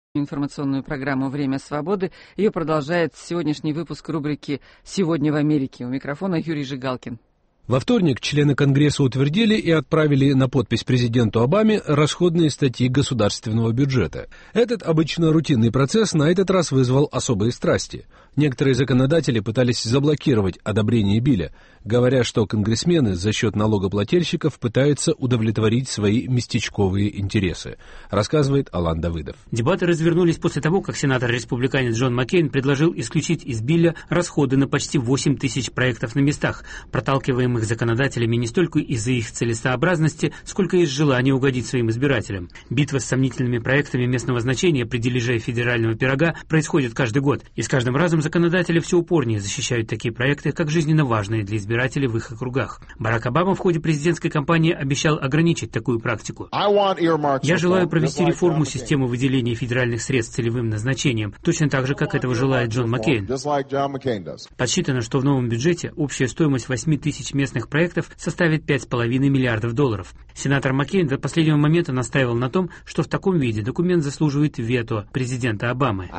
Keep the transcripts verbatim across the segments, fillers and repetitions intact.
Информационную программу «Время свободы». Ее продолжает сегодняшний выпуск рубрики «Сегодня в Америке». У микрофона Юрий Жигалкин. Во вторник члены Конгресса утвердили и отправили на подпись президенту Обаме расходные статьи государственного бюджета. Этот обычно рутинный процесс на этот раз вызвал особые страсти. Некоторые законодатели пытались заблокировать одобрение Билля, говоря, что конгрессмены за счет налогоплательщиков пытаются удовлетворить свои местечковые интересы, рассказывает Алан Давыдов. Дебаты развернулись после того, как сенатор-республиканец Джон Маккейн предложил исключить из Билля расходы на почти восемь тысяч проектов на местах, проталкиваемых законодателями не столько из-за их целесообразности, сколько из желания угодить своим избирателям. Битва с сомнительными проектами местного значения при дележе федерального пирога происходит каждый год, и с каждым разом законодатели все упорнее защищают такие проекты, как жизненно важные для избирателей в их округах. Барак Обама в ходе президентской кампании обещал ограничить такую практику. «Я желаю провести реформу системы выделения федеральных средств целевым назначением, точно так же, как этого желает Джон Маккейн. Подсчитано, что в новом бюджете общая стоимость восьми тысяч местных проектов составит пять с половиной миллиардов долларов. Сенатор Маккейн до последнего момента настаивал на том, что в таком виде документ заслуживает вето президента Обамы.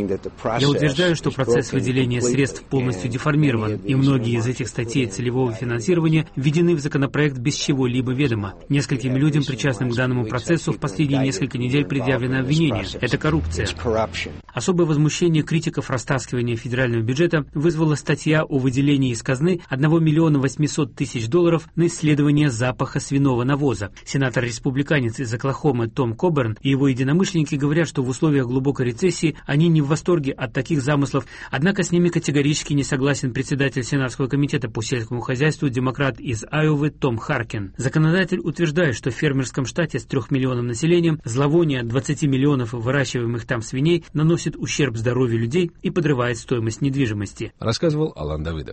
Я утверждаю, что процесс выделения средств полностью деформирован, и многие из этих статей целевого финансирования введены в законопроект без чего-либо ведома. Нескольким людям, причастным к данному процессу, в последние несколько недель предъявлено обвинение. Это коррупция. Особое возмущение критиков растаскивания федерального бюджета вызвала статья о выделении из казны одного миллиона восьмисот тысяч долларов на исследование запаха свиного навоза. Сенатор-республиканец из Оклахомы Том Коберн и его единомышленники говорят, что в условиях глубокой рецессии они не в восторге от таких замыслов, однако с ними категорически не согласен председатель Сенатского комитета по сельскому хозяйству, демократ из Айовы Том Харкин. Законодатель утверждает, что в фермерском штате с трёх миллионов населением зловоние двадцати миллионов выращиваемых там свиней наносит ущерб здоровью людей и подрывает стоимость недвижимости, рассказывал Алан Давыдов.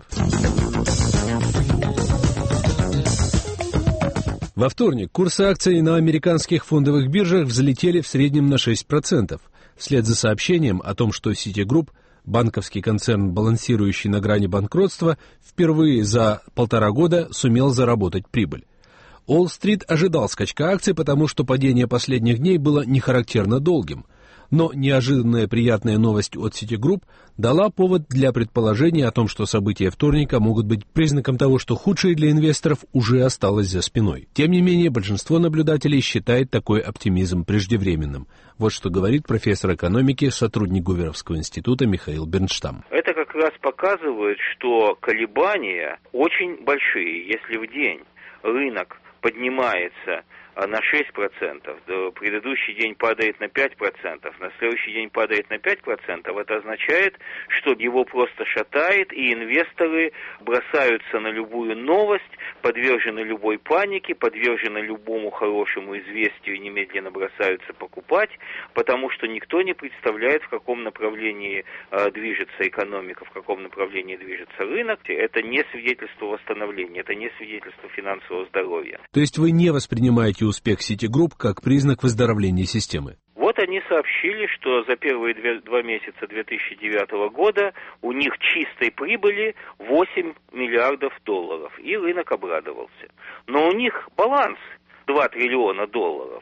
Во вторник курсы акций на американских фондовых биржах взлетели в среднем на шесть процентов, вслед за сообщением о том, что Citigroup, банковский концерн, балансирующий на грани банкротства, впервые за полтора года сумел заработать прибыль. Уолл-стрит ожидал скачка акций, потому что падение последних дней было нехарактерно долгим. Но неожиданная приятная новость от Citigroup дала повод для предположения о том, что события вторника могут быть признаком того, что худшее для инвесторов уже осталось за спиной. Тем не менее, большинство наблюдателей считает такой оптимизм преждевременным. Вот что говорит профессор экономики, сотрудник Гуверовского института Михаил Бернштам. Это как раз показывает, что колебания очень большие. Если в день рынок поднимается на шесть процентов, предыдущий день падает на пять процентов, на следующий день падает на пять процентов, это означает, что его просто шатает, и инвесторы бросаются на любую новость, подвержены любой панике, подвержены любому хорошему известию и немедленно бросаются покупать, потому что никто не представляет, в каком направлении э, движется экономика, в каком направлении движется рынок. Это не свидетельство восстановления, это не свидетельство финансового здоровья. То есть вы не воспринимаете успех Citigroup как признак выздоровления системы? Вот они сообщили, что за первые две, два месяца две тысячи девятого года у них чистой прибыли восемь миллиардов долларов, и рынок обрадовался. Но у них баланс два триллиона долларов.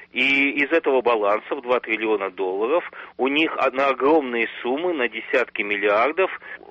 И из этого баланса в два триллиона долларов у них на огромные суммы, на десятки миллиардов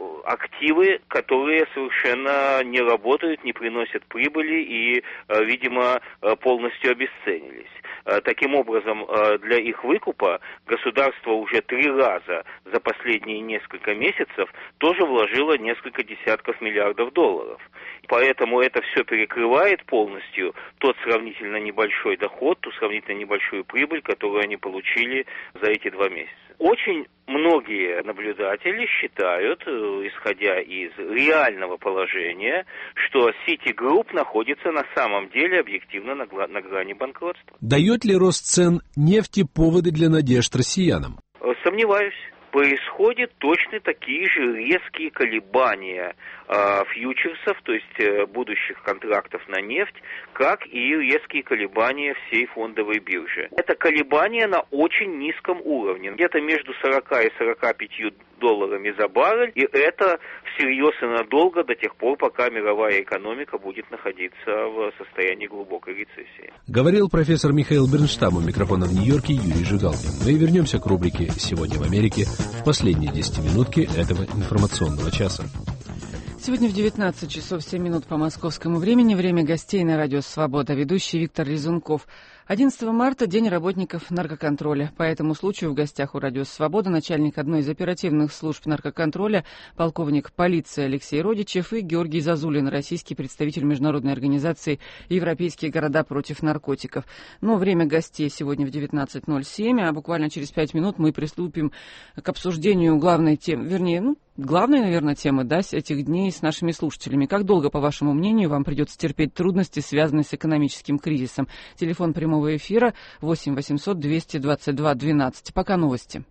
активы, которые совершенно не работают, не приносят прибыли и, видимо, полностью обесценились. Таким образом, для их выкупа государство уже три раза за последние несколько месяцев тоже вложило несколько десятков миллиардов долларов. Поэтому это все перекрывает полностью тот сравнительно небольшой доход, ту сравнительно небольшую прибыль, которую они получили за эти два месяца. Очень многие наблюдатели считают, исходя из реального положения, что Citigroup находится на самом деле объективно на, гла- на грани банкротства. Дает ли рост цен нефти поводы для надежд россиянам? Сомневаюсь. Происходят точно такие же резкие колебания фьючерсов, то есть будущих контрактов на нефть, как и резкие колебания всей фондовой биржи. Это колебания на очень низком уровне, где-то между сорока и сорока пятью долларами за баррель, и это всерьез и надолго до тех пор, пока мировая экономика будет находиться в состоянии глубокой рецессии. Говорил профессор Михаил Бернштам, у микрофона в Нью-Йорке Юрий Жигалкин. Мы вернемся к рубрике «Сегодня в Америке» в последние десятиминутки этого информационного часа. Сегодня в девятнадцать часов семь минут по московскому времени. Время гостей на радио «Свобода». Ведущий Виктор Резунков. одиннадцатого марта – День работников наркоконтроля. По этому случаю в гостях у радио «Свобода» начальник одной из оперативных служб наркоконтроля, полковник полиции Алексей Родичев и Георгий Зазулин, российский представитель международной организации «Европейские города против наркотиков». Но время гостей сегодня в девятнадцать ноль семь, а буквально через пять минут мы приступим к обсуждению главной темы, вернее, ну, главной, наверное, темы, да, этих дней с нашими слушателями. Как долго, по вашему мнению, вам придется терпеть трудности, связанные с экономическим кризисом? Телефон прямого эфира восемь восемьсот двести двадцать два двенадцать. Пока новости.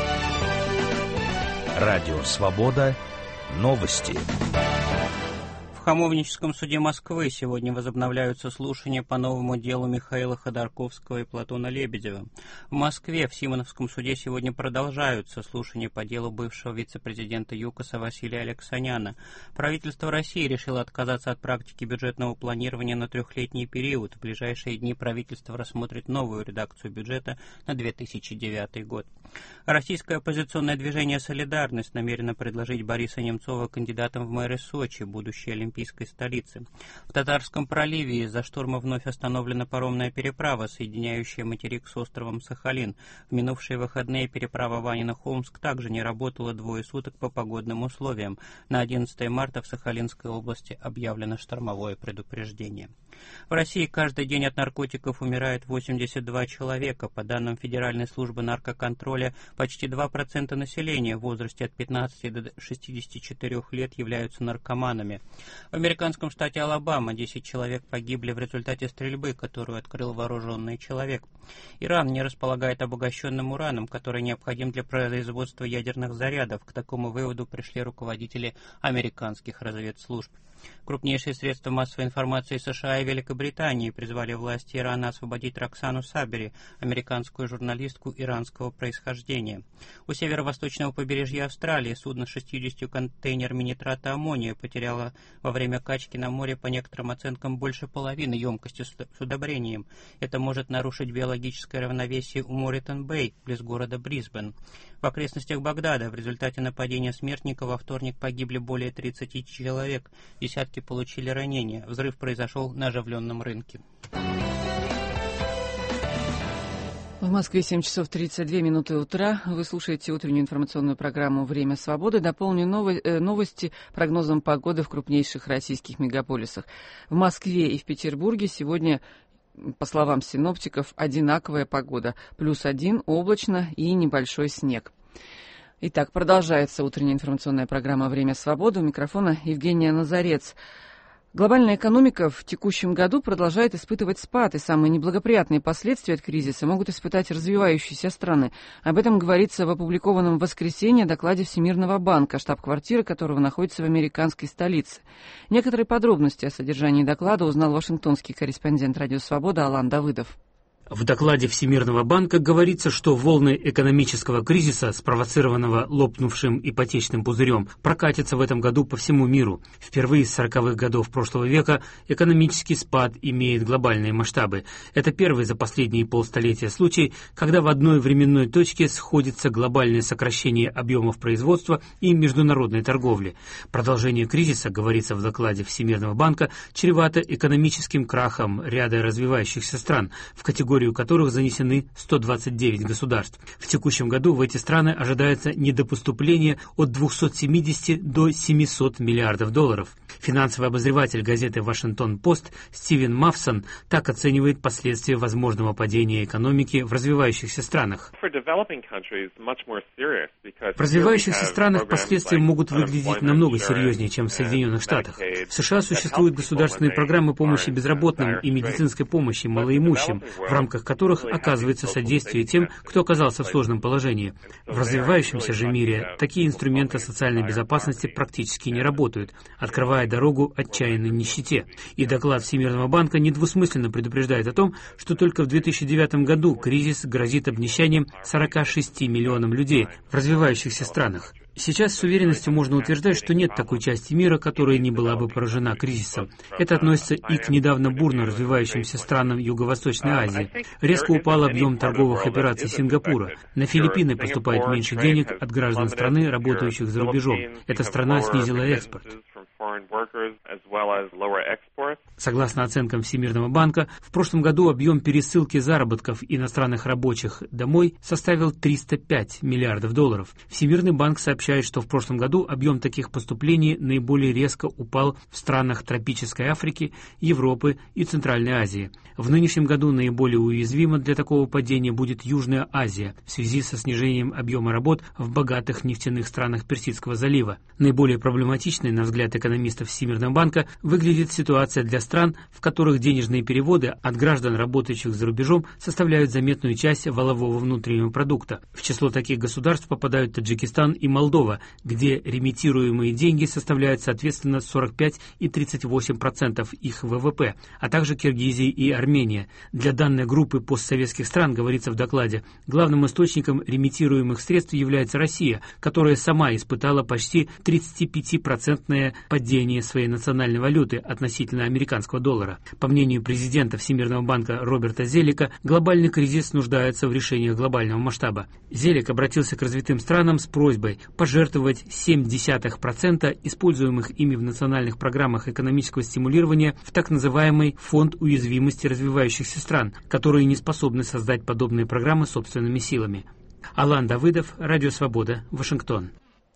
Радио «Свобода». Новости. В Хамовническом суде Москвы сегодня возобновляются слушания по новому делу Михаила Ходорковского и Платона Лебедева. В Москве в Симоновском суде сегодня продолжаются слушания по делу бывшего вице-президента ЮКОСа Василия Алексаняна. Правительство России решило отказаться от практики бюджетного планирования на трехлетний период. В ближайшие дни правительство рассмотрит новую редакцию бюджета на две тысячи девятый год. Российское оппозиционное движение «Солидарность» намерено предложить Бориса Немцова кандидатом в мэры Сочи, будущей олимпийской столицы. В Татарском проливе из-за шторма вновь остановлена паромная переправа, соединяющая материк с островом Сахалин. В минувшие выходные переправа Ванино-Холмск также не работала двое суток по погодным условиям. На одиннадцатое марта в Сахалинской области объявлено штормовое предупреждение. В России каждый день от наркотиков умирает восемьдесят два человека. По данным Федеральной службы наркоконтроля, почти два процента населения в возрасте от пятнадцати до шестидесяти четырёх лет являются наркоманами. В американском штате Алабама десять человек погибли в результате стрельбы, которую открыл вооруженный человек. Иран не располагает обогащенным ураном, который необходим для производства ядерных зарядов. К такому выводу пришли руководители американских разведслужб. Крупнейшие средства массовой информации США и Великобритании призвали власти Ирана освободить Роксану Сабери, американскую журналистку иранского происхождения. У северо-восточного побережья Австралии судно с шестьюдесятью контейнерами нитрата аммония потеряло во время качки на море по некоторым оценкам больше половины емкости с удобрением. Это может нарушить биологическое равновесие у Моритон-Бэй, близ города Брисбен. В окрестностях Багдада в результате нападения смертника во вторник погибли более тридцати человек, десятки получили ранения. Взрыв произошел на оживленном рынке. В Москве семь часов тридцать две минуты утра. Вы слушаете утреннюю информационную программу «Время свободы». Дополню новости прогнозом погоды в крупнейших российских мегаполисах. В Москве и в Петербурге сегодня, по словам синоптиков, одинаковая погода. Плюс один, облачно и небольшой снег. Итак, продолжается утренняя информационная программа «Время свободы». У микрофона Евгения Назарец. Глобальная экономика в текущем году продолжает испытывать спад, и самые неблагоприятные последствия от кризиса могут испытать развивающиеся страны. Об этом говорится в опубликованном в воскресенье докладе Всемирного банка, штаб-квартира которого находится в американской столице. Некоторые подробности о содержании доклада узнал вашингтонский корреспондент «Радио Свобода» Алан Давыдов. В докладе Всемирного банка говорится, что волны экономического кризиса, спровоцированного лопнувшим ипотечным пузырем, прокатятся в этом году по всему миру. Впервые с сороковых годов прошлого века экономический спад имеет глобальные масштабы. Это первый за последние полстолетия случай, когда в одной временной точке сходится глобальное сокращение объемов производства и международной торговли. Продолжение кризиса, говорится в докладе Всемирного банка, чревато экономическим крахом ряда развивающихся стран, в категории у которых занесены сто двадцать девять государств. В текущем году в эти страны ожидается недопоступление от двухсот семидесяти до семисот миллиардов долларов. Финансовый обозреватель газеты «Вашингтон-Пост» Стивен Мафсон так оценивает последствия возможного падения экономики в развивающихся странах. В развивающихся странах последствия могут выглядеть намного серьезнее, чем в Соединенных Штатах. В США существуют государственные программы помощи безработным и медицинской помощи малоимущим, в рамках которых оказывается содействие тем, кто оказался в сложном положении. В развивающемся же мире такие инструменты социальной безопасности практически не работают, открывая дорогу отчаянной нищете. И доклад Всемирного банка недвусмысленно предупреждает о том, что только в две тысячи девятом году кризис грозит обнищанием сорока шести миллионам людей в развивающихся странах. Сейчас с уверенностью можно утверждать, что нет такой части мира, которая не была бы поражена кризисом. Это относится и к недавно бурно развивающимся странам Юго-Восточной Азии. Резко упал объем торговых операций Сингапура. На Филиппины поступает меньше денег от граждан страны, работающих за рубежом. Эта страна снизила экспорт. Согласно оценкам Всемирного банка, в прошлом году объем пересылки заработков иностранных рабочих домой составил триста пять миллиардов долларов. Всемирный банк сообщает, что в прошлом году объем таких поступлений наиболее резко упал в странах тропической Африки, Европы и Центральной Азии. В нынешнем году наиболее уязвима для такого падения будет Южная Азия в связи со снижением объема работ в богатых нефтяных странах Персидского залива. Наиболее проблематичной, на взгляд экономистов Всемирного банка, выглядит ситуация для стран, в которых денежные переводы от граждан, работающих за рубежом, составляют заметную часть валового внутреннего продукта. В число таких государств попадают Таджикистан и Молдова, где ремитируемые деньги составляют соответственно сорок пять и тридцать восемь процентов их вэ вэ пэ, а также Киргизия и Армения. Для данной группы постсоветских стран, говорится в докладе, главным источником ремитируемых средств является Россия, которая сама испытала почти тридцатипятипроцентное падение своей национальной валюты относительно американского доллара. По мнению президента Всемирного банка Роберта Зелика, глобальный кризис нуждается в решениях глобального масштаба. Зелик обратился к развитым странам с просьбой пожертвовать семь десятых процента используемых ими в национальных программах экономического стимулирования в так называемый фонд уязвимости развивающихся стран, которые не способны создать подобные программы собственными силами. Алан Давыдов, Радио Свобода, Вашингтон.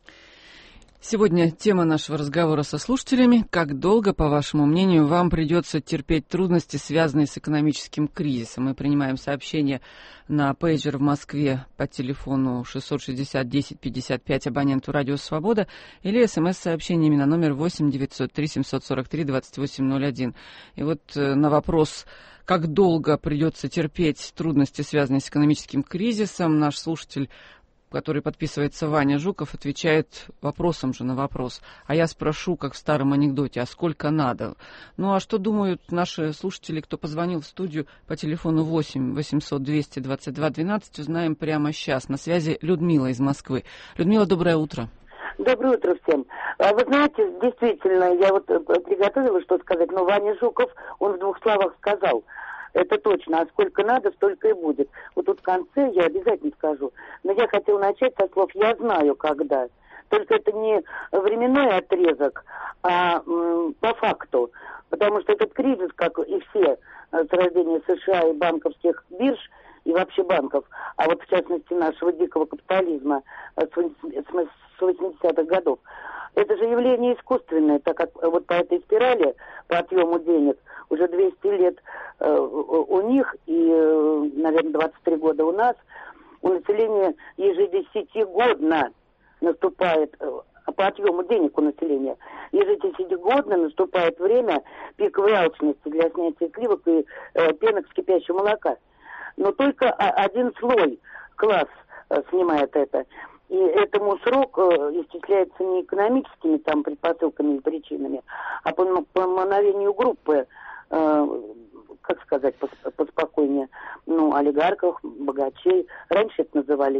Сегодня тема нашего разговора со слушателями: как долго, по вашему мнению, вам придется терпеть трудности, связанные с экономическим кризисом? Мы принимаем сообщения на пейджер в Москве по телефону шестьсот шестьдесят десять пятьдесят пять абоненту Радио Свобода или смс-сообщениями на номер восемь девятьсот три семьсот сорок три двадцать восемь ноль один. И вот на вопрос, как долго придется терпеть трудности, связанные с экономическим кризисом, наш слушатель, который подписывается Ваня Жуков, отвечает вопросом же на вопрос. А я спрошу, как в старом анекдоте, а сколько надо? Ну, а что думают наши слушатели, кто позвонил в студию по телефону восемь восемьсот двести двадцать два двенадцать, узнаем прямо сейчас. На связи Людмила из Москвы. Людмила, доброе утро. Доброе утро всем. Вы знаете, действительно, я вот приготовила, что сказать, но Ваня Жуков, он в двух словах сказал. Это точно, а сколько надо, столько и будет. Вот тут в конце я обязательно скажу. Но я хотела начать со слов «я знаю, когда». Только это не временной отрезок, а м, по факту. Потому что этот кризис, как и все с рождения США и банковских бирж, и вообще банков, а вот в частности нашего дикого капитализма с восьмидесятых годов, это же явление искусственное, так как вот по этой спирали, по отъему денег, уже двести лет э, у них и, э, наверное, двадцать три года у нас, у населения ежедесятигодно наступает, э, по отъему денег у населения, ежедесятигодно наступает время пиковой алчности для снятия сливок и э, пенок с кипящего молока. Но только один слой, класс, э, снимает это. И этому срок э, исчисляется не экономическими там предпосылками и причинами, а по, по мановению группы, э, как сказать, поспокойнее, ну, олигархов, богачей. Раньше это назывались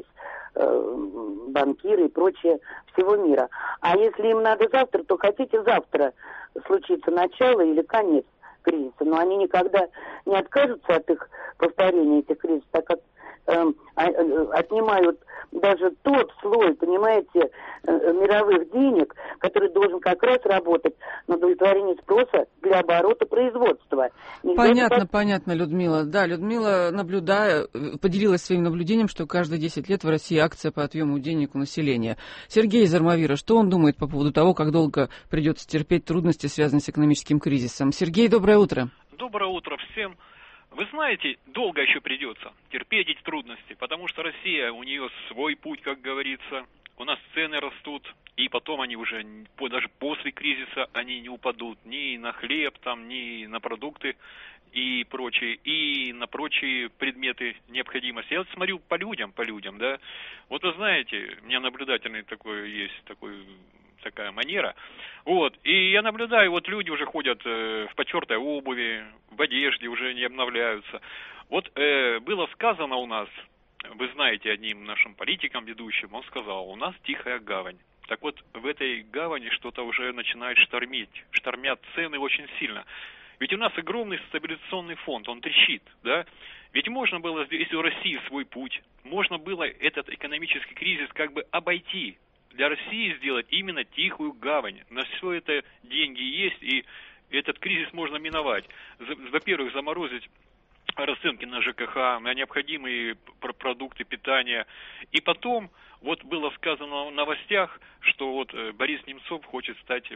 э, банкиры и прочее всего мира. А если им надо завтра, то хотите завтра случится начало или конец кризиса. Но они никогда не откажутся от их повторения, этих кризисов, так как э, отнимают даже тот слой, понимаете, мировых денег, который должен как раз работать на удовлетворение спроса для оборота производства. Нельзя Понятно, не... понятно, Людмила. Да, Людмила, наблюдая, поделилась своим наблюдением, что каждые десять лет в России акция по отъему денег у населения. Сергей из Армавира, что он думает по поводу того, как долго придется терпеть трудности, связанные с экономическим кризисом? Сергей, доброе утро. Доброе утро всем. Вы знаете, долго еще придется терпеть эти трудности, потому что Россия, у нее свой путь, как говорится, у нас цены растут, и потом они уже, даже после кризиса, они не упадут ни на хлеб, там, ни на продукты и прочие, и на прочие предметы необходимости. Я вот смотрю по людям, по людям, да, вот вы знаете, у меня наблюдательный такой есть, такой... такая манера. Вот. И я наблюдаю, вот люди уже ходят э, в потертой обуви, в одежде, уже не обновляются. Вот э, было сказано у нас, вы знаете, одним нашим политиком ведущим, он сказал, у нас тихая гавань. Так вот, в этой гавани что-то уже начинает штормить. Штормят цены очень сильно. Ведь у нас огромный стабилизационный фонд, он трещит, да? Ведь можно было, если у России свой путь, можно было этот экономический кризис как бы обойти. Для России сделать именно тихую гавань. На все это деньги есть, и этот кризис можно миновать. Во-первых, заморозить расценки на ЖКХ, на необходимые продукты питания. И потом, вот было сказано в новостях, что вот Борис Немцов хочет стать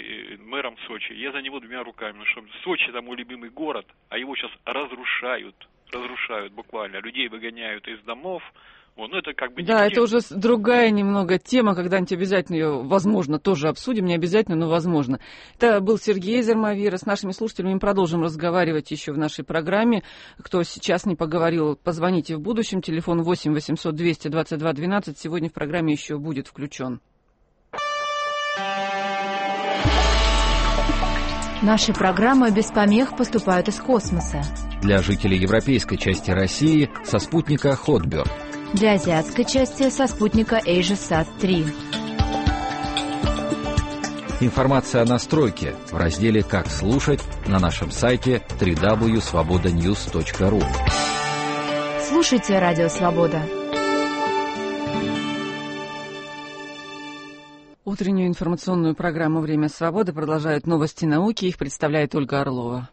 мэром Сочи. Я за него двумя руками, потому что Сочи там мой любимый город, а его сейчас разрушают, разрушают буквально. Людей выгоняют из домов. Вот, ну, это как бы да, не это уже другая немного тема, когда-нибудь обязательно ее, возможно, тоже обсудим, не обязательно, но возможно. Это был Сергей из Армавира. С нашими слушателями мы продолжим разговаривать еще в нашей программе. Кто сейчас не поговорил, позвоните в будущем. Телефон восемь восемьсот двести двадцать два двенадцать сегодня в программе еще будет включен. Наши программы без помех поступают из космоса. Для жителей европейской части России со спутника Hotbird. Для азиатской части со спутника AsiaSat три. Информация о настройке в разделе «Как слушать» на нашем сайте дабл ю дабл ю дабл ю точка свобода ньюс точка ру. Слушайте Радио Свобода. Утреннюю информационную программу «Время свободы» продолжают новости науки. Их представляет Ольга Орлова.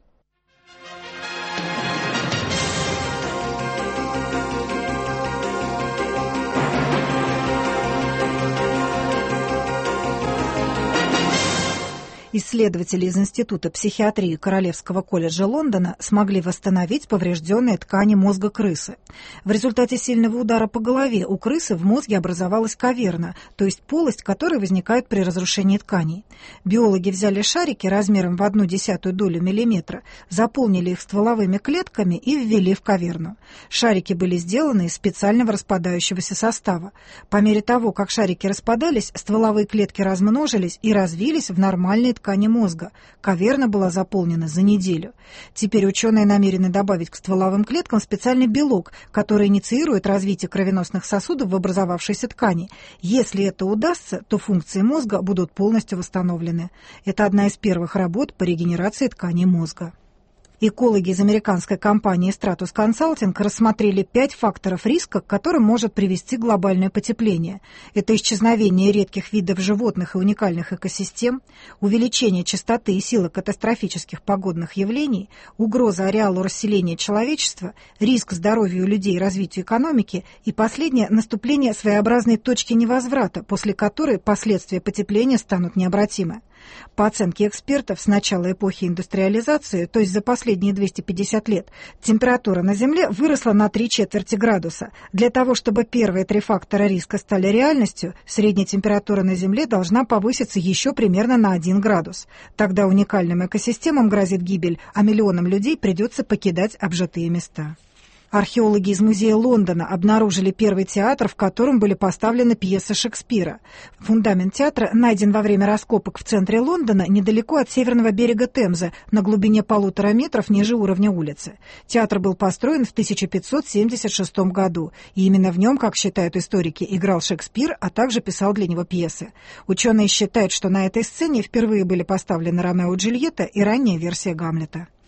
Исследователи из Института психиатрии Королевского колледжа Лондона смогли восстановить поврежденные ткани мозга крысы. В результате сильного удара по голове у крысы в мозге образовалась каверна, то есть полость, которая возникает при разрушении тканей. Биологи взяли шарики размером в одну десятую долю миллиметра, заполнили их стволовыми клетками и ввели в каверну. Шарики были сделаны из специального распадающегося состава. По мере того, как шарики распадались, стволовые клетки размножились и развились в нормальные ткани мозга. Каверна была заполнена за неделю. Теперь ученые намерены добавить к стволовым клеткам специальный белок, который инициирует развитие кровеносных сосудов в образовавшейся ткани. Если это удастся, то функции мозга будут полностью восстановлены. Это одна из первых работ по регенерации тканей мозга. Экологи из американской компании Stratus Consulting рассмотрели пять факторов риска, к которым может привести глобальное потепление. Это исчезновение редких видов животных и уникальных экосистем, увеличение частоты и силы катастрофических погодных явлений, угроза ареалу расселения человечества, риск здоровью людей и развитию экономики и последнее – наступление своеобразной точки невозврата, после которой последствия потепления станут необратимы. По оценке экспертов, с начала эпохи индустриализации, то есть за последние двести пятьдесят лет, температура на Земле выросла на три четверти градуса. Для того, чтобы первые три фактора риска стали реальностью, средняя температура на Земле должна повыситься еще примерно на один градус. Тогда уникальным экосистемам грозит гибель, а миллионам людей придется покидать обжитые места. Археологи из музея Лондона обнаружили первый театр, в котором были поставлены пьесы Шекспира. Фундамент театра найден во время раскопок в центре Лондона, недалеко от северного берега Темзы, на глубине полутора метров ниже уровня улицы. Театр был построен в тысяча пятьсот семьдесят шестом году, и именно в нем, как считают историки, играл Шекспир, а также писал для него пьесы. Ученые считают, что на этой сцене впервые были поставлены Ромео и Джульетта и ранняя версия Гамлета.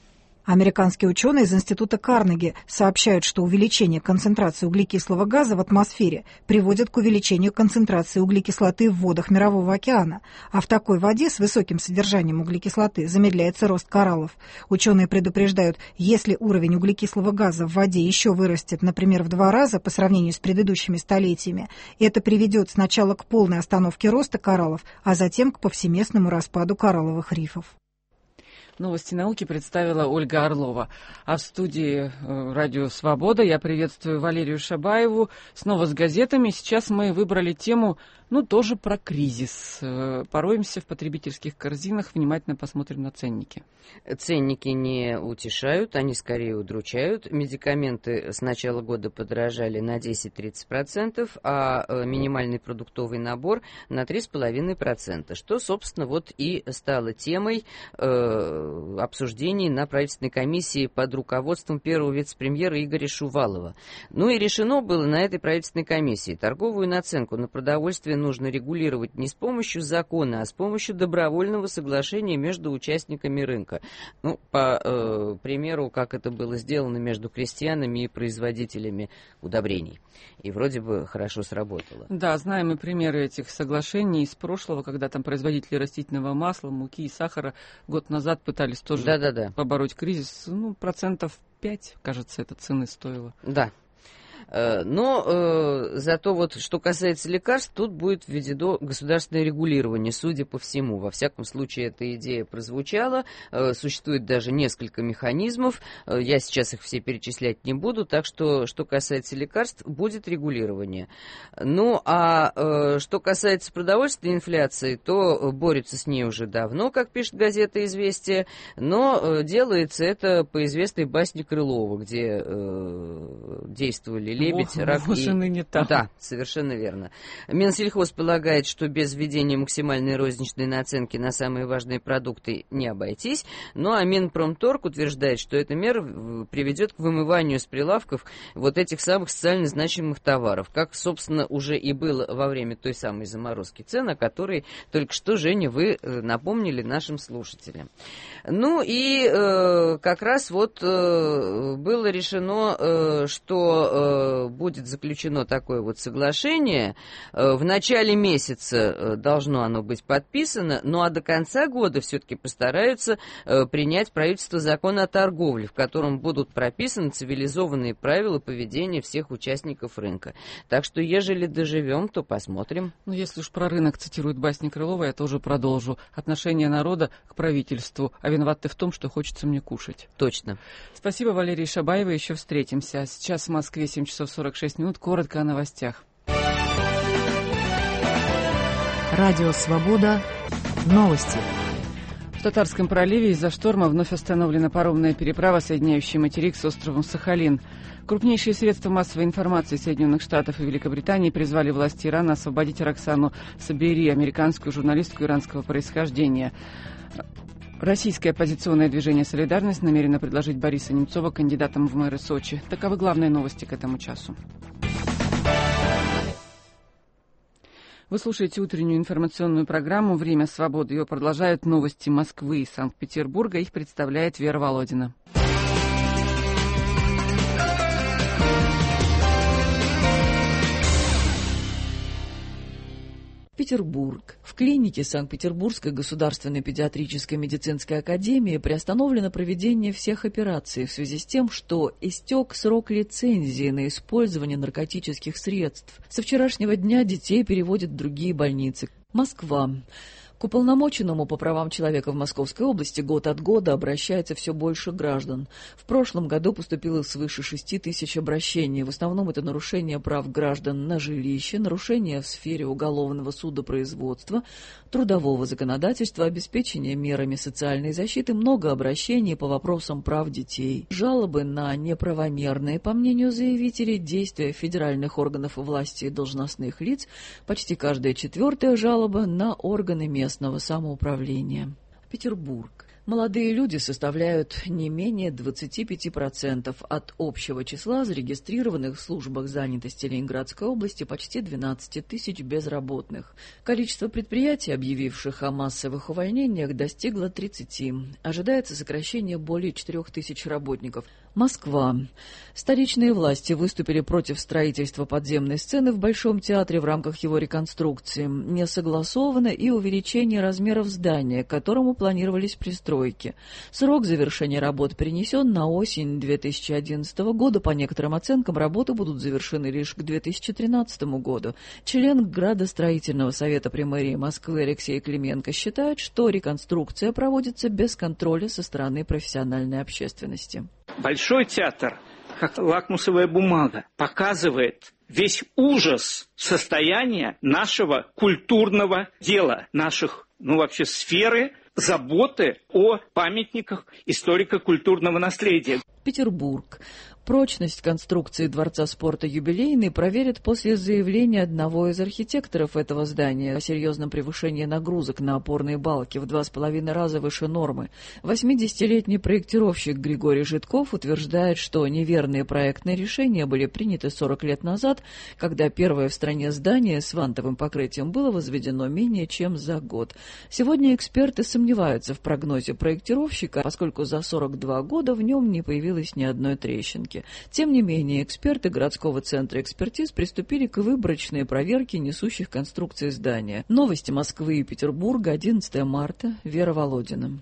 Американские ученые из Института Карнеги сообщают, что увеличение концентрации углекислого газа в атмосфере приводит к увеличению концентрации углекислоты в водах Мирового океана, а в такой воде с высоким содержанием углекислоты замедляется рост кораллов. Ученые предупреждают, если уровень углекислого газа в воде еще вырастет, например, в два раза по сравнению с предыдущими столетиями, это приведет сначала к полной остановке роста кораллов, а затем к повсеместному распаду коралловых рифов. Новости науки представила Ольга Орлова. А в студии э, «Радио Свобода» я приветствую Валерию Шабаеву. Снова с газетами. Сейчас мы выбрали тему, ну, тоже про кризис. Э, пороемся в потребительских корзинах, внимательно посмотрим на ценники. Ценники не утешают, они скорее удручают. Медикаменты с начала года подорожали на десять-тридцать процентов, а э, минимальный продуктовый набор на три целых пять десятых процента, что, собственно, вот и стало темой э, обсуждений на правительственной комиссии под руководством первого вице-премьера Игоря Шувалова. Ну и решено было на этой правительственной комиссии: торговую наценку на продовольствие нужно регулировать не с помощью закона, а с помощью добровольного соглашения между участниками рынка. Ну, по э, примеру, как это было сделано между крестьянами и производителями удобрений. И вроде бы хорошо сработало. Да, знаем и примеры этих соглашений из прошлого, когда там производители растительного масла, муки и сахара год назад пытались тоже Да-да-да. побороть кризис. Ну, процентов пять, кажется, это цены стоило. Да. Но э, зато вот, что касается лекарств, тут будет введено государственное регулирование, судя по всему. Во всяком случае, эта идея прозвучала. Э, существует даже несколько механизмов. Э, я сейчас их все перечислять не буду. Так что, что касается лекарств, будет регулирование. Ну, а э, что касается продовольственной инфляции, то борются с ней уже давно, как пишет газета «Известия». Но э, делается это по известной басне Крылова, где э, действовали лебедь, О, рак и... не так. Да, совершенно верно. Минсельхоз полагает, что без введения максимальной розничной наценки на самые важные продукты не обойтись. Ну а Минпромторг утверждает, что эта мера приведет к вымыванию с прилавков вот этих самых социально значимых товаров, как, собственно, уже и было во время той самой заморозки цен, о которой только что, Женя, вы напомнили нашим слушателям. Ну и э, как раз вот э, было решено, э, что э, будет заключено такое вот соглашение. В начале месяца должно оно быть подписано, ну а до конца года все-таки постараются принять правительство закон о торговле, в котором будут прописаны цивилизованные правила поведения всех участников рынка. Так что, ежели доживем, то посмотрим. Ну, если уж про рынок цитирует басни Крылова, я тоже продолжу. Отношение народа к правительству. А виноват ты в том, что хочется мне кушать. Точно. Спасибо, Валерий Шабаева. Еще встретимся. А сейчас в Москве семь часов сорок шесть минут. Коротко о новостях. Радио «Свобода». Новости. В Татарском проливе из-за шторма вновь остановлена паромная переправа, соединяющая материк с островом Сахалин. Крупнейшие средства массовой информации Соединенных Штатов и Великобритании призвали власти Ирана освободить Роксану Сабери, американскую журналистку иранского происхождения. Российское оппозиционное движение «Солидарность» намерено предложить Бориса Немцова кандидатом в мэры Сочи. Таковы главные новости к этому часу. Вы слушаете утреннюю информационную программу «Время свободы». Ее продолжают новости Москвы и Санкт-Петербурга. Их представляет Вера Володина. Петербург. В клинике Санкт-Петербургской государственной педиатрической медицинской академии приостановлено проведение всех операций в связи с тем, что истек срок лицензии на использование наркотических средств. Со вчерашнего дня детей переводят в другие больницы. Москва. К уполномоченному по правам человека в Московской области год от года обращается все больше граждан. В прошлом году поступило свыше шести тысяч обращений. В основном это нарушение прав граждан на жилище, нарушения в сфере уголовного судопроизводства, трудового законодательства, обеспечения мерами социальной защиты, много обращений по вопросам прав детей. Жалобы на неправомерные, по мнению заявителей, действия федеральных органов власти и должностных лиц, почти каждая четвертая жалоба на органы местного самоуправления. Петербург. Молодые люди составляют не менее двадцать пять процентов от общего числа зарегистрированных в службах занятости Ленинградской области почти двенадцать тысяч безработных. Количество предприятий, объявивших о массовых увольнениях, достигло тридцати. Ожидается сокращение более четырех тысяч работников. Москва. Столичные власти выступили против строительства подземной сцены в Большом театре в рамках его реконструкции. Не согласовано и увеличение размеров здания, к которому планировались пристройки. Срок завершения работ перенесен на осень две тысячи одиннадцатого года. По некоторым оценкам, работы будут завершены лишь к две тысячи тринадцатому году. Член градостроительного совета при мэрии Москвы Алексей Клименко считает, что реконструкция проводится без контроля со стороны профессиональной общественности. Большой театр, как лакмусовая бумага, показывает весь ужас состояния нашего культурного дела, наших, ну вообще сферы заботы о памятниках историко-культурного наследия. Петербург. Прочность конструкции Дворца спорта «Юбилейный» проверят после заявления одного из архитекторов этого здания о серьезном превышении нагрузок на опорные балки в два с половиной раза выше нормы. восьмидесятилетний проектировщик Григорий Житков утверждает, что неверные проектные решения были приняты сорок лет назад, когда первое в стране здание с вантовым покрытием было возведено менее чем за год. Сегодня эксперты сомневаются в прогнозе проектировщика, поскольку за сорок два года в нем не появилось ни одной трещинки. Тем не менее, эксперты городского центра экспертиз приступили к выборочной проверке несущих конструкций здания. Новости Москвы и Петербурга, одиннадцатого марта, Вера Володина.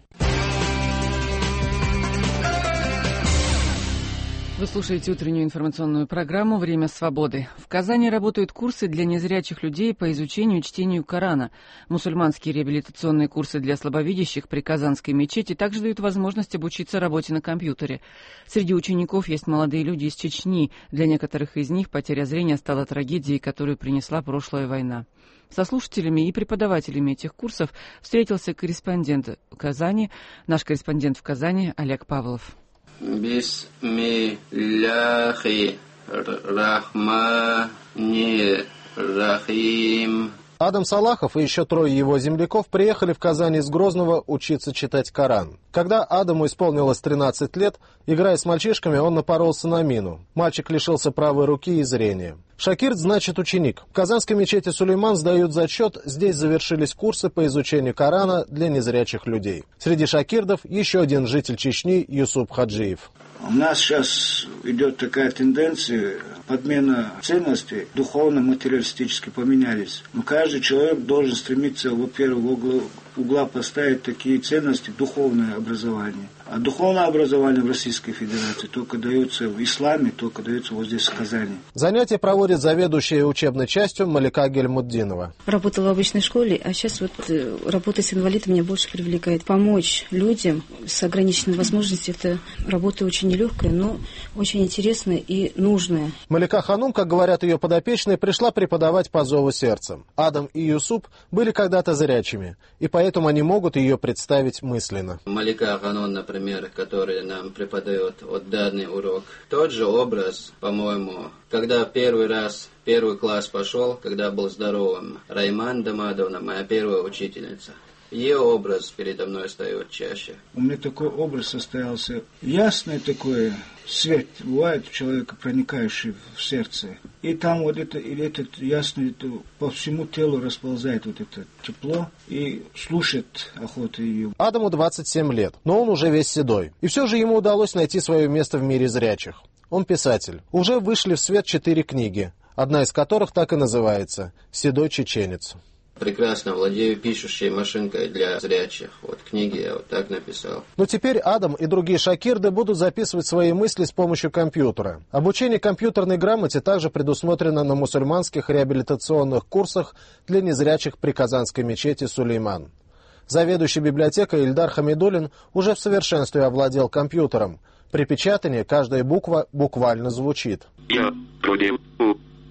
Вы слушаете утреннюю информационную программу «Время свободы». В Казани работают курсы для незрячих людей по изучению и чтению Корана. Мусульманские реабилитационные курсы для слабовидящих при Казанской мечети также дают возможность обучиться работе на компьютере. Среди учеников есть молодые люди из Чечни. Для некоторых из них потеря зрения стала трагедией, которую принесла прошлая война. Со слушателями и преподавателями этих курсов встретился корреспондент в Казани, наш корреспондент в Казани Олег Павлов. Бисмилляхи рахмани рахим. Адам Салахов и еще трое его земляков приехали в Казань из Грозного учиться читать Коран. Когда Адаму исполнилось тринадцать лет, играя с мальчишками, он напоролся на мину. Мальчик лишился правой руки и зрения. Шакирд значит ученик. В Казанской мечети Сулейман сдают зачет. Здесь завершились курсы по изучению Корана для незрячих людей. Среди шакирдов еще один житель Чечни Юсуп Хаджиев. У нас сейчас идет такая тенденция, подмена ценностей, духовно-материалистически поменялись. Но каждый человек должен стремиться, во-первых, в угла, угла поставить такие ценности, духовное образование. А духовное образование в Российской Федерации только дается в исламе, только дается вот здесь, в Казани. Занятия проводит заведующая учебной частью Малика Гельмуддинова. Работала в обычной школе, а сейчас вот работа с инвалидом меня больше привлекает. Помочь людям с ограниченными возможностями, это работа очень нелегкая, но очень интересная и нужная. Малика Ханум, как говорят ее подопечные, пришла преподавать по зову сердца. Адам и Юсуп были когда-то зрячими, и поэтому они могут ее представить мысленно. Малика Ханум, например, который нам преподает вот данный урок. Тот же образ, по-моему, когда первый раз, первый класс пошел, когда был здоровым, Райман Дамадовна, моя первая учительница. Ее образ передо мной встает чаще. У меня такой образ состоялся, ясный такой свет бывает у человека, проникающий в сердце. И там вот это, или этот ясный, это по всему телу расползает вот это тепло и слушает охоту ее. Адаму двадцать семь лет, но он уже весь седой. И все же ему удалось найти свое место в мире зрячих. Он писатель. Уже вышли в свет четыре книги, одна из которых так и называется «Седой чеченец». Прекрасно владею пишущей машинкой для зрячих. Вот книги я вот так написал. Но теперь Адам и другие шакирды будут записывать свои мысли с помощью компьютера. Обучение компьютерной грамоте также предусмотрено на мусульманских реабилитационных курсах для незрячих при Казанской мечети Сулейман. Заведующий библиотекой Ильдар Хамидуллин уже в совершенстве овладел компьютером. При печатании каждая буква буквально звучит. Я родил у ке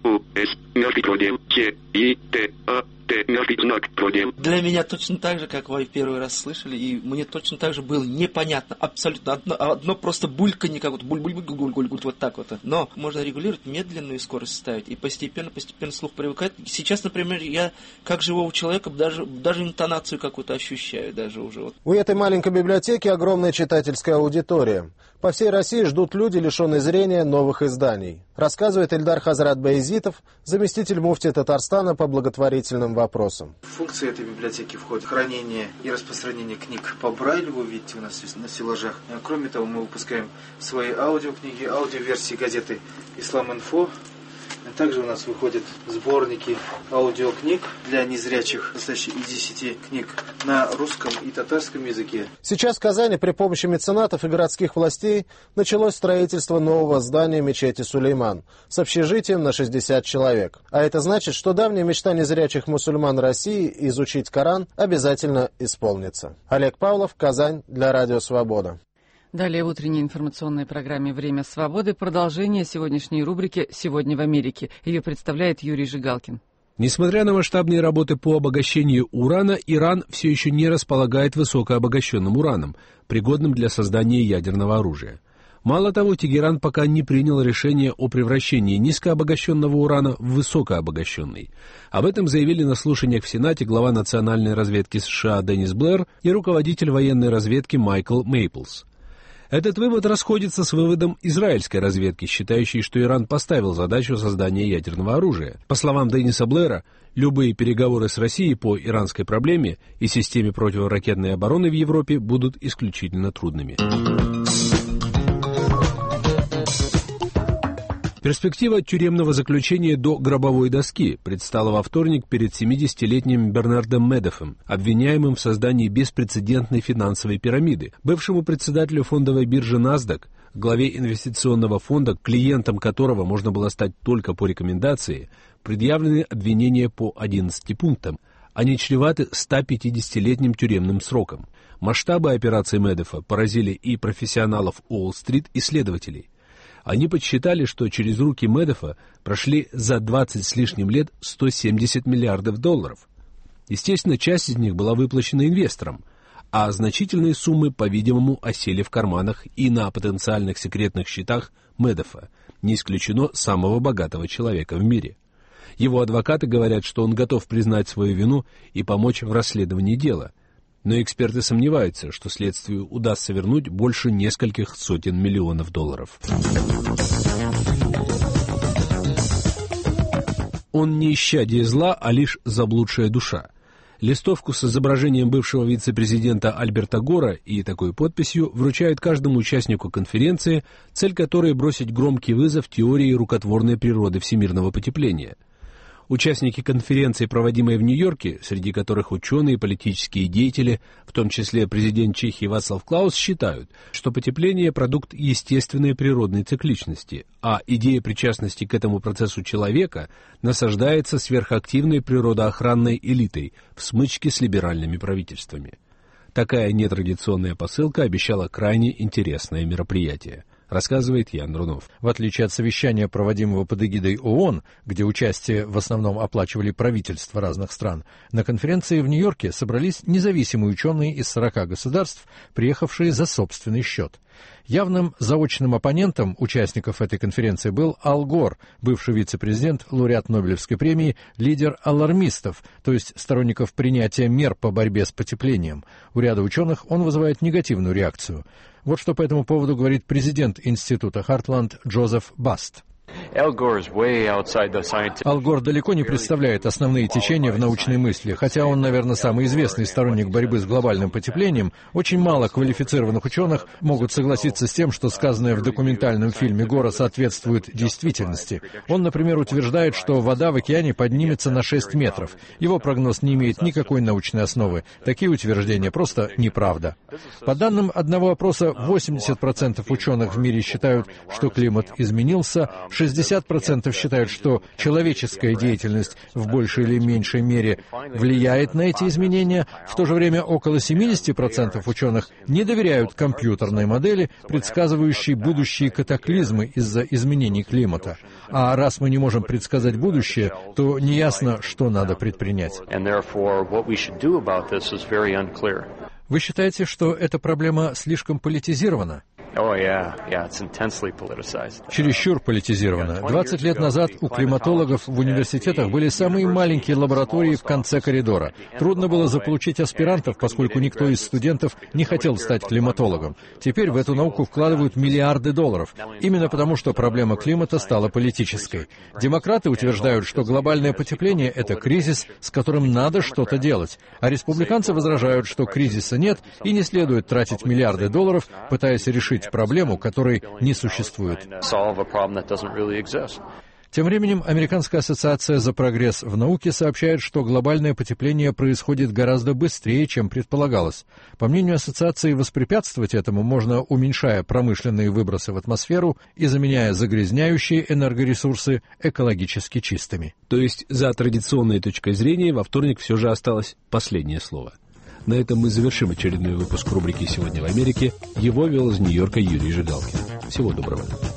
У, С, мертвый продел, Ч, И, Т, А, Т, мертвый знак, продел. Для меня точно так же, как вы первый раз слышали, и мне точно так же было непонятно, абсолютно одно, одно просто бульканье, как вот буль-буль-буль-буль-буль, вот так вот. Но можно регулировать, медленную скорость ставить, и постепенно-постепенно слух привыкает. Сейчас, например, я, как живого человека, даже, даже интонацию какую-то ощущаю, даже уже. Вот. У этой маленькой библиотеки огромная читательская аудитория. По всей России ждут люди, лишенные зрения, новых изданий. Рассказывает Эльдар Хазрат Баязитов, заместитель муфтия Татарстана по благотворительным вопросам. В функции этой библиотеки входит хранение и распространение книг по Брайлю, вы видите у нас здесь на стеллажах. Кроме того, мы выпускаем свои аудиокниги, аудиоверсии газеты «Ислам-Инфо». Также у нас выходят сборники аудиокниг для незрячих, состоящие из десяти книг на русском и татарском языке. Сейчас в Казани при помощи меценатов и городских властей началось строительство нового здания мечети Сулейман с общежитием на шестьдесят человек. А это значит, что давняя мечта незрячих мусульман России изучить Коран обязательно исполнится. Олег Павлов, Казань, для Радио Свобода. Далее в утренней информационной программе «Время свободы» продолжение сегодняшней рубрики «Сегодня в Америке». Ее представляет Юрий Жигалкин. Несмотря на масштабные работы по обогащению урана, Иран все еще не располагает высокообогащенным ураном, пригодным для создания ядерного оружия. Мало того, Тегеран пока не принял решение о превращении низкообогащенного урана в высокообогащенный. Об этом заявили на слушаниях в Сенате глава национальной разведки США Деннис Блэр и руководитель военной разведки Майкл Мейплс. Этот вывод расходится с выводом израильской разведки, считающей, что Иран поставил задачу создания ядерного оружия. По словам Денниса Блэра, любые переговоры с Россией по иранской проблеме и системе противоракетной обороны в Европе будут исключительно трудными. Перспектива тюремного заключения до гробовой доски предстала во вторник перед семидесятилетним Бернардом Медофом, обвиняемым в создании беспрецедентной финансовой пирамиды. Бывшему председателю фондовой биржи NASDAQ, главе инвестиционного фонда, клиентом которого можно было стать только по рекомендации, предъявлены обвинения по одиннадцати пунктам. Они чреваты ста пятидесятилетним тюремным сроком. Масштабы операции Медофа поразили и профессионалов Уолл-стрит, и следователей. Они подсчитали, что через руки Медофа прошли за двадцать с лишним лет сто семьдесят миллиардов долларов. Естественно, часть из них была выплачена инвесторам, а значительные суммы, по-видимому, осели в карманах и на потенциальных секретных счетах Медофа, не исключено самого богатого человека в мире. Его адвокаты говорят, что он готов признать свою вину и помочь в расследовании дела. Но эксперты сомневаются, что следствию удастся вернуть больше нескольких сотен миллионов долларов. Он не исчадие зла, а лишь заблудшая душа. Листовку с изображением бывшего вице-президента Альберта Гора и такой подписью вручают каждому участнику конференции, цель которой бросить громкий вызов теории рукотворной природы всемирного потепления. Участники конференции, проводимой в Нью-Йорке, среди которых ученые и политические деятели, в том числе президент Чехии Вацлав Клаус, считают, что потепление – продукт естественной природной цикличности, а идея причастности к этому процессу человека насаждается сверхактивной природоохранной элитой в смычке с либеральными правительствами. Такая нетрадиционная посылка обещала крайне интересное мероприятие, рассказывает Ян Рунов. В отличие от совещания, проводимого под эгидой ООН, где участие в основном оплачивали правительства разных стран, на конференции в Нью-Йорке собрались независимые ученые из сорока государств, приехавшие за собственный счет. Явным заочным оппонентом участников этой конференции был Ал Гор, бывший вице-президент, лауреат Нобелевской премии, лидер алармистов, то есть сторонников принятия мер по борьбе с потеплением. У ряда ученых он вызывает негативную реакцию. Вот что по этому поводу говорит президент института Хартланд Джозеф Баст. Ал Гор далеко не представляет основные течения в научной мысли. Хотя он, наверное, самый известный сторонник борьбы с глобальным потеплением, очень мало квалифицированных ученых могут согласиться с тем, что сказанное в документальном фильме Гора соответствует действительности. Он, например, утверждает, что вода в океане поднимется на шесть метров. Его прогноз не имеет никакой научной основы. Такие утверждения просто неправда. По данным одного опроса, восемьдесят процентов ученых в мире считают, что климат изменился, шестьдесят шестьдесят процентов считают, что человеческая деятельность в большей или меньшей мере влияет на эти изменения. В то же время около семьдесят процентов ученых не доверяют компьютерной модели, предсказывающей будущие катаклизмы из-за изменений климата. А раз мы не можем предсказать будущее, то неясно, что надо предпринять. Вы считаете, что эта проблема слишком политизирована? Oh, yeah, yeah, it's intensely politicized. Чересчур политизировано. двадцать лет назад у климатологов в университетах были самые маленькие лаборатории в конце коридора. Трудно было заполучить аспирантов, поскольку никто из студентов не хотел стать климатологом. Теперь в эту науку вкладывают миллиарды долларов, именно потому, что проблема климата стала политической. Демократы утверждают, что глобальное потепление — это кризис, с которым надо что-то делать, а республиканцы возражают, что кризиса нет и не следует тратить миллиарды долларов, пытаясь решить проблему, которой не существует. Тем временем Американская ассоциация за прогресс в науке сообщает, что глобальное потепление происходит гораздо быстрее, чем предполагалось. По мнению ассоциации, воспрепятствовать этому можно, уменьшая промышленные выбросы в атмосферу и заменяя загрязняющие энергоресурсы экологически чистыми. То есть за традиционной точкой зрения во вторник все же осталось последнее слово. На этом мы завершим очередной выпуск рубрики «Сегодня в Америке». Его вел из Нью-Йорка Юрий Жигалкин. Всего доброго.